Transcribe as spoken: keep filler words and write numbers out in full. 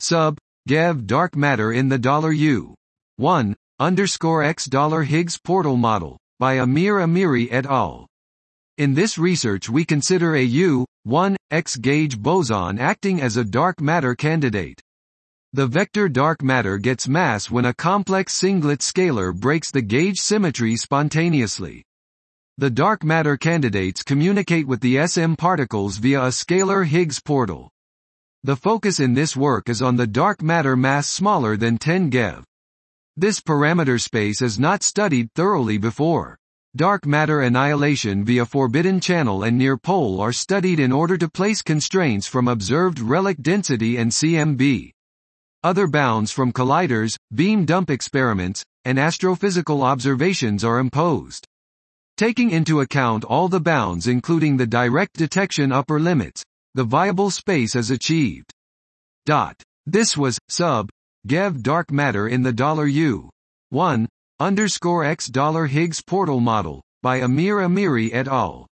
sub Gev dark matter in the $U one underscore X dollar Higgs portal model by Amir Amiri et al. In this research we consider a U one X gauge boson acting as a dark matter candidate. The vector dark matter gets mass when a complex singlet scalar breaks the gauge symmetry spontaneously. The dark matter candidates communicate with the S M particles via a scalar Higgs portal. The focus in this work is on the dark matter mass smaller than ten Gev. This parameter space is not studied thoroughly before. Dark matter annihilation via forbidden channel and near pole are studied in order to place constraints from observed relic density and C M B. Other bounds from colliders, beam dump experiments, and astrophysical observations are imposed. Taking into account all the bounds including the direct detection upper limits, the viable space is achieved. Dot. This was, sub, Gev dark matter in the $U one underscore X dollar Higgs portal model, by Amir Amiri et al.